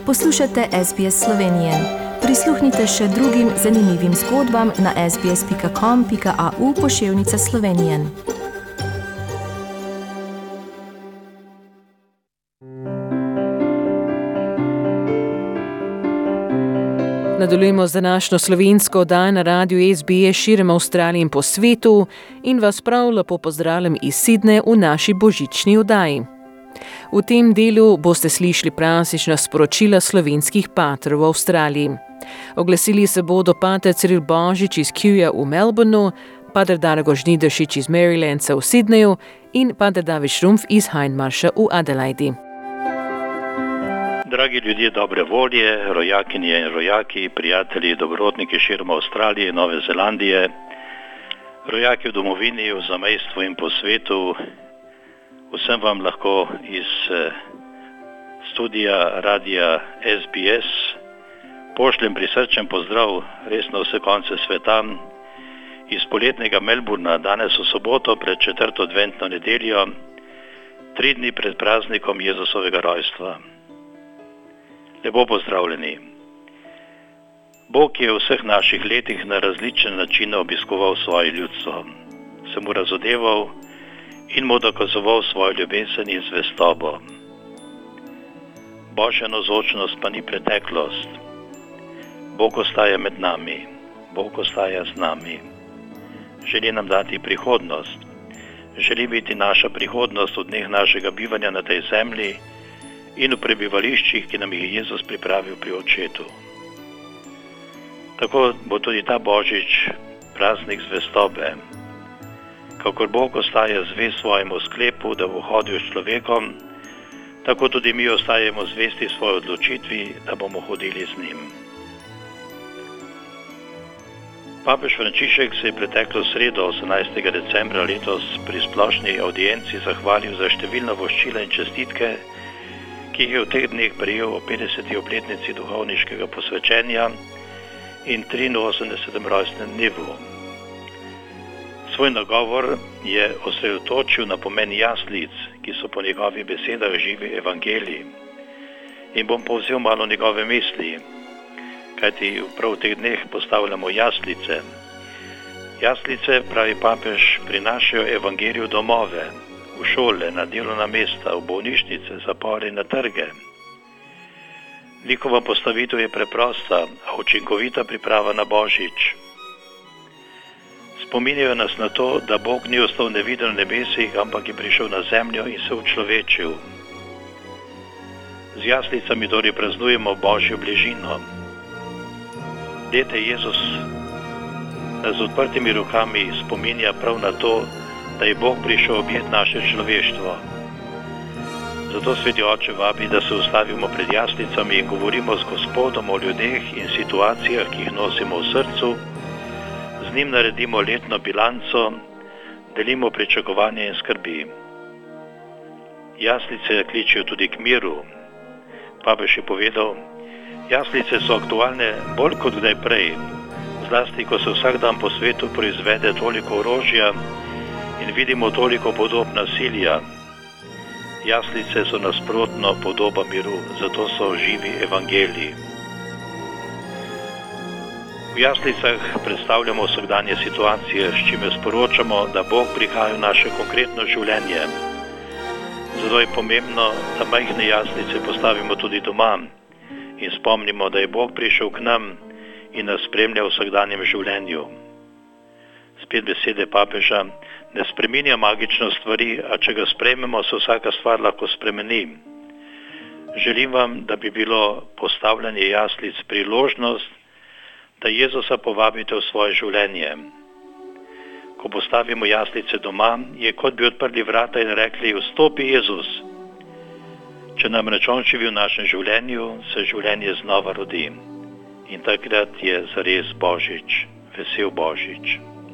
Poslušate SBS Slovenije. Prisluhnite še drugim zanimivim zgodbam na sbs.com.au/Slovenije. Nadaljujemo z današnjo slovensko oddajo na radiju SBS širom Avstralije in po svetu in vas prav lepo pozdravljam iz Sydneyja v naši božični oddaji. V tem delu boste slišali praznična sporočila slovenskih patrov v Avstraliji. Oglasili se bodo pater Ciril Božič iz Kewja v Melbourneu, pater Darko Žnidaršič iz Marylandsa v Sydneyju in pater David Šrumpf iz Hindmarsha v Adelaidi. Dragi ljudje dobre volje, rojakinje in rojaki, prijatelji, dobrovodniki širom Avstralije in Nove Zelandije, rojaki v domovini, v zamejstvu in po svetu, vsem vam lahko iz studija radija SBS pošljem prisrčen pozdrav res na vse konce sveta iz poletnega Melbourna, danes v soboto pred 4. adventno nedeljo, 3 dni pred praznikom Jezusovega rojstva. Lepo pozdravljeni. Bog je v vseh naših letih na različne načine obiskoval svoje ljudstvo, se mu razodeval in mu dokazoval svojo ljubezen in zvestobo. Božja navzočnost pa ni preteklost. Bog ostaja med nami, Bog ostaja z nami. Želi nam dati prihodnost. Želi biti naša prihodnost v dneh našega bivanja na tej zemlji in v prebivališčih, ki nam jih Jezus pripravil pri Očetu. Tako bo tudi ta Božič praznik zvestobe. Kakor Bog ostaja zvest svojemu sklepu, da bo hodil s človekom, tako tudi mi ostajamo zvesti svoji odločitvi, da bomo hodili z njim. Papež Frančišek se je preteklo sredo 18. decembra letos pri splošni audienci zahvalil za številna voščila in čestitke, ki jih je v teh dneh prejel o 50. obletnici duhovniškega posvečenja in 83. rojstnem dnevu. Svoj nagovor je osredotočil na pomen jaslic, ki so po njegovih besedah živi evangeliji. In bom povzel malo njegove misli, kajti prav v teh dneh postavljamo jaslice. Jaslice, pravi papež, prinašajo evangelij v domove, v šole, na delovna mesta, v bolnišnice, zapore in na trge. Njihova postavitev je preprosta, a učinkovita priprava na Božič. Spominjajo nas na to, da Bog ni ostal neviden v nebesih, ampak je prišel na zemljo in se učlovečil. Z jaslicami torej praznujemo Božjo bližino. Dete Jezus nas z odprtimi rokami spominja prav na to, da je Bog prišel objet naše človeštvo. Zato Sveti Oče vabi, da se ustavimo pred jaslicami in govorimo z Gospodom o ljudeh in situacijah, ki jih nosimo v srcu, z njim naredimo letno bilanco, delimo pričakovanje in skrbi. Jaslice kličejo tudi k miru. Papež je povedal, jaslice so aktualne bolj kot kdaj prej, zlasti ko se vsak dan po svetu proizvede toliko orožja in vidimo toliko podob nasilja. Jaslice so nasprotno podoba miru, zato so živi evangeliji. V jaslicah predstavljamo vsakdanje situacije, s čimer sporočamo, da Bog prihaja v naše konkretno življenje. Zato je pomembno, da majhne jaslice postavimo tudi doma in spomnimo, da je Bog prišel k nam in nas spremlja v vsakdanjem življenju. Spet besede papeža, ne spreminja magično stvari, a če ga sprejmemo, se vsaka stvar lahko spremeni. Želim vam, da bi bilo postavljanje jaslic priložnost, da Jezusa povabite v svoje življenje. Ko postavimo jaslice doma, je kot bi odprli vrata in rekli, vstopi Jezus. Če namreč on živi v našem življenju, se življenje znova rodi. In takrat je zares Božič, vesel Božič.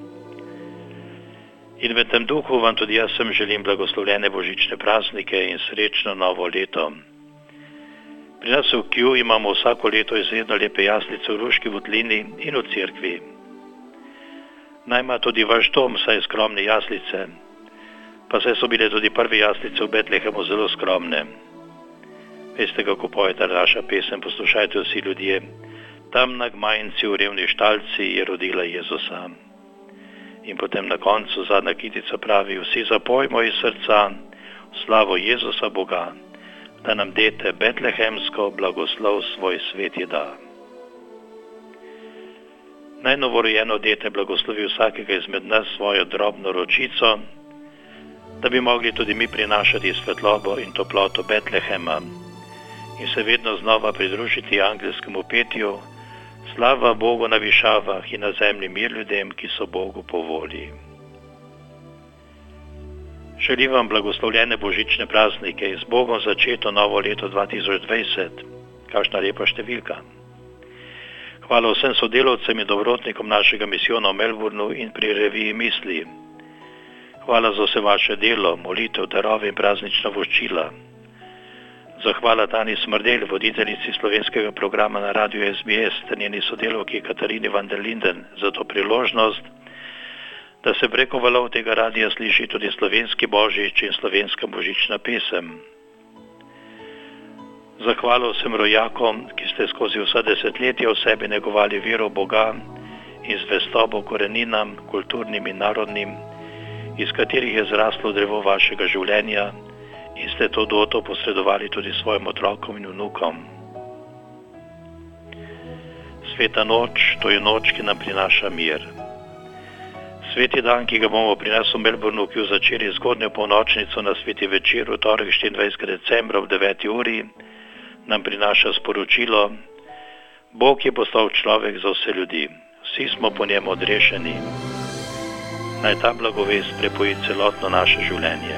In v tem duhu vam tudi jaz sem želim blagoslovljene božične praznike in srečno novo leto. Pri nas v Kewju imamo vsako leto izredno lepe jaslice v Ruški votlini in v cerkvi. Naj ima tudi vaš dom saj skromne jaslice, pa saj so bile tudi prve jaslice v Betlehemu zelo skromne. Veste, kako poje ta naša pesem, poslušajte vsi ljudje. Tam na gmajnci v revni štalci je rodila Jezusa. In potem na koncu zadnja kitica pravi, vsi zapojmo iz srca slavo Jezusa Boga, da nam dete betlehemsko blagoslov svoj sveti da. Naj novorojeno dete blagoslovi vsakega izmed nas svojo drobno ročico, da bi mogli tudi mi prinašati svetlobo in toploto Betlehema in se vedno znova pridružiti angelskemu petju, slava Bogu na višavah in na zemlji mir ljudem, ki so Bogu po volji. Želim vam blagoslovljene božične praznike in z Bogom začeto novo leto 2020. Kakšna lepa številka. Hvala vsem sodelavcem in dobrotnikom našega misijona v Melbournu in pri reviji Misli. Hvala za vse vaše delo, molitev, darove in praznična voščila. Zahvala Tani Smrdelj, voditeljici slovenskega programa na radiju SBS, ter njeni sodelavki Katarini van der Linden za to priložnost, da se preko valov tega radija sliši tudi slovenski božič in slovenska božična pesem. Zahvala vsem rojakom, ki ste skozi vsa desetletja v sebi negovali vero Boga in zvestobo koreninam, kulturnim in narodnim, iz katerih je zraslo drevo vašega življenja in ste to doto posredovali tudi svojim otrokom in vnukom. Sveta noč, to je noč, ki nam prinaša mir. Sveti dan, ki ga bomo pri nas v Melbournu, ki v začeli zgodnjo polnočnico na sveti večer v torek 24. decembra ob 9. uri, nam prinaša sporočilo: Bog je postal človek za vse ljudi, vsi smo po njemu odrešeni. Naj ta blagovest prepoji celotno naše življenje.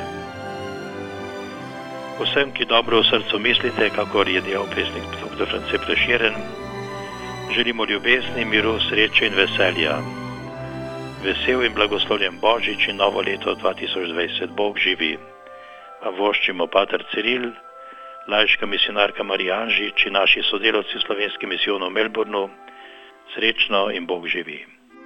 Vsem, ki dobro v srcu mislite, kakor je dejal pesnik dr. France Prešeren, želimo ljubezni, miru, sreče in veselja. Vesel in blagoslovljen Božič in novo leto 2020. Bog živi. Pa voščimo pater Ciril, laiška misionarka Marija Anžič in naši sodelavci slovenski misijon v Melbournu. Srečno in Bog živi.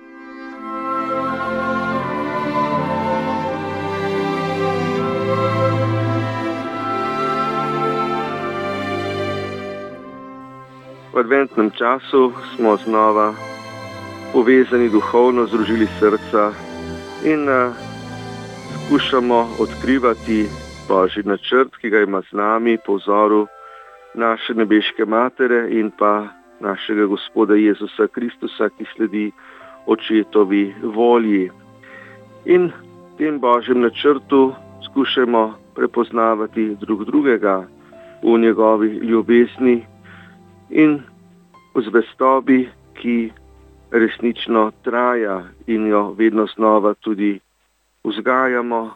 V adventnem času smo znova povezani duhovno, združili srca in skušamo odkrivati Božji načrt, ki ga ima z nami po vzoru naše nebeške matere in pa našega Gospoda Jezusa Kristusa, ki sledi očetovi volji. In v tem Božjem načrtu skušamo prepoznavati drug drugega v njegovi ljubezni in v zvestobi, ki resnično traja in jo vedno znova tudi vzgajamo,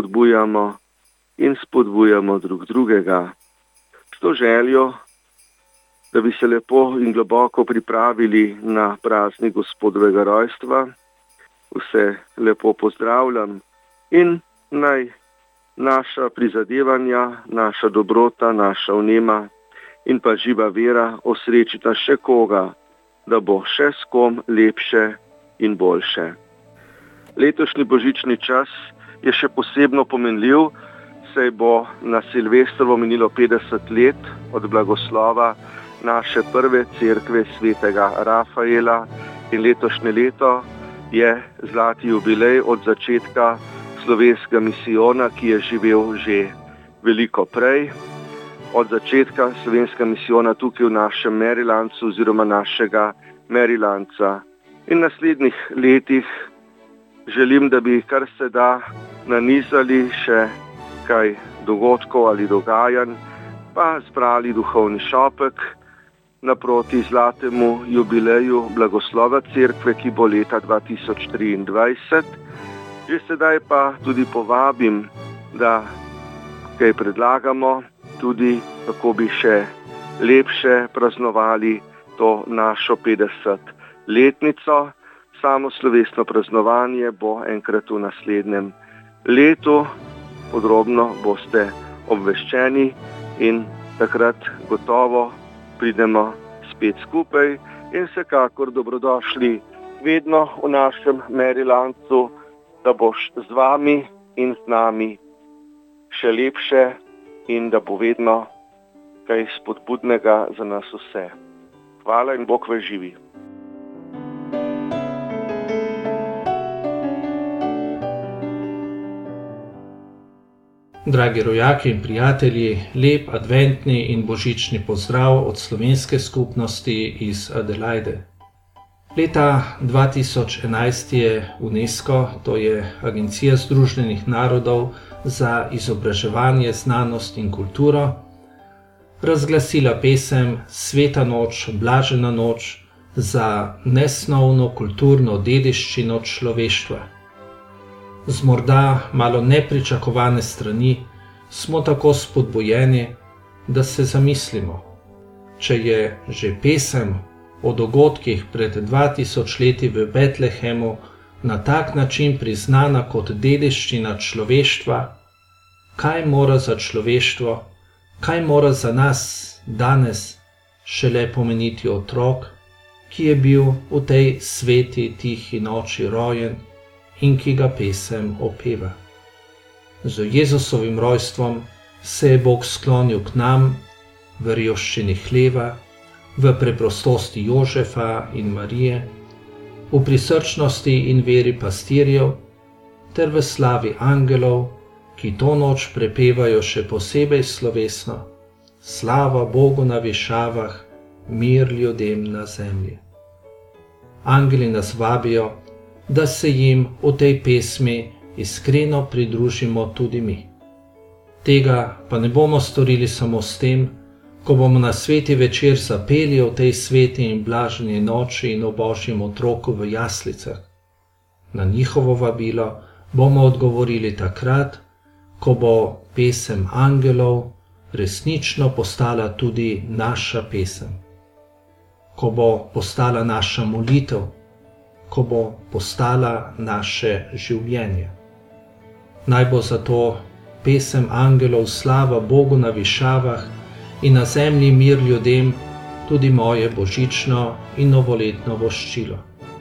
spodbujamo drug drugega. S to željo, da bi se lepo in globoko pripravili na praznik Gospodovega rojstva, vse lepo pozdravljam in naj naša prizadevanja, naša dobrota, naša vnema in pa živa vera osrečita še koga, da bo še s kom lepše in boljše. Letošnji božični čas je še posebno pomenljiv, saj bo na Silvestrovo minilo 50 let od blagoslova naše prve cerkve svetega Rafaela in letošnje leto je zlati jubilej od začetka slovenskega misijona, ki je živel že veliko prej, od začetka slovenskega misijona tukaj v našem Marylandu oziroma našega Marylandca. In v naslednjih letih želim, da bi kar se da nanizali še kaj dogodkov ali dogajanj, pa zbrali duhovni šopek naproti zlatemu jubileju blagoslova cerkve, ki bo leta 2023. Že sedaj pa tudi povabim, da kaj predlagamo, tudi kako bi še lepše praznovali to našo 50-letnico. Samo slovesno praznovanje bo enkrat v naslednjem letu. Podrobno boste obveščeni in takrat gotovo pridemo spet skupaj in vsekakor dobrodošli vedno v našem Marylandu, da boš z vami in z nami še lepše in da bo vedno kaj spodbudnega za nas vse. Hvala in Bog vas živi. Dragi rojaki in prijatelji, lep adventni in božični pozdrav od slovenske skupnosti iz Adelaide. Leta 2011 je UNESCO, to je Agencija Združenih narodov za izobraževanje, znanost in kulturo, razglasila pesem Sveta noč, blažena noč za nesnovno kulturno dediščino človeštva. Z morda malo nepričakovane strani smo tako spodbujeni, da se zamislimo, če je že pesem o dogodkih pred 2000 leti v Betlehemu na tak način priznana kot dediščina človeštva, kaj mora za človeštvo, kaj mora za nas danes šele pomeniti otrok, ki je bil v tej sveti tihi noči rojen in ki ga pesem opeva. Z Jezusovim rojstvom se je Bog sklonil k nam v revščini hleva, v preprostosti Jožefa in Marije, v prisrčnosti in veri pastirjev ter v slavi angelov, ki to noč prepevajo še posebej slovesno: Slava Bogu na višavah, mir ljudem na zemlji. Angeli nas vabijo, da se jim v tej pesmi iskreno pridružimo tudi mi. Tega pa ne bomo storili samo s tem, ko bomo na sveti večer zapeli o tej sveti in blaženi noči in o Božjem otroku v jaslicah. Na njihovo vabilo bomo odgovorili takrat, ko bo pesem angelov resnično postala tudi naša pesem. Ko bo postala naša molitev, ko bo postala naše življenje. Naj bo zato pesem angelov slava Bogu na višavah in na zemlji mir ljudem tudi moje božično in novoletno voščilo.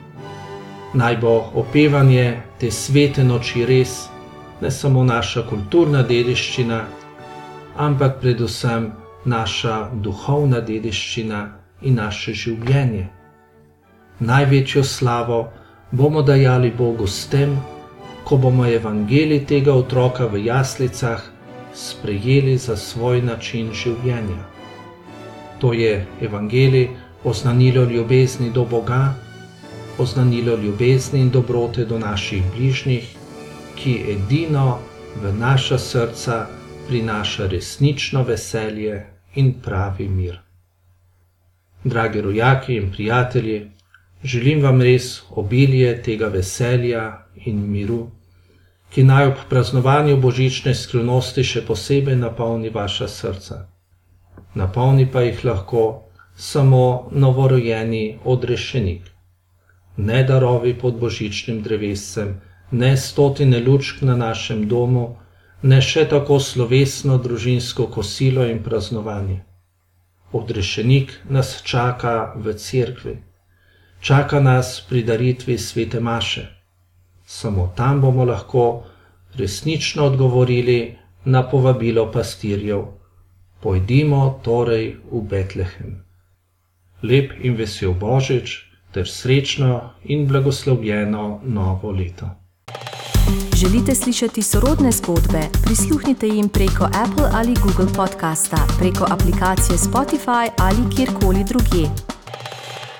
Naj bo opevanje te svete noči res ne samo naša kulturna dediščina, ampak predvsem naša duhovna dediščina in naše življenje. Največjo slavo bomo dajali Bogu s tem, ko bomo evangelij tega otroka v jaslicah sprejeli za svoj način življenja. To je evangelij oznanilo ljubezni do Boga, oznanilo ljubezni in dobrote do naših bližnjih, ki edino v naša srca prinaša resnično veselje in pravi mir. Dragi rojaki in prijatelji, želim vam res obilje tega veselja in miru, ki naj ob praznovanju božične skrivnosti še posebej napolni vaša srca. Napolni pa jih lahko samo novorojeni odrešenik. Ne darovi pod božičnim drevescem, ne stotine lučk na našem domu, ne še tako slovesno družinsko kosilo in praznovanje. Odrešenik nas čaka v cerkvi. Čaka nas pri daritvi svete maše. Samo tam bomo lahko resnično odgovorili na povabilo pastirjev: Pojdimo torej v Betlehem. Lep in vesel Božič ter srečno in blagoslovljeno novo leto. Želite slišati sorodne zgodbe? Prisluhnite jim preko Apple ali Google podcasta, preko aplikacije Spotify ali kjerkoli drugje.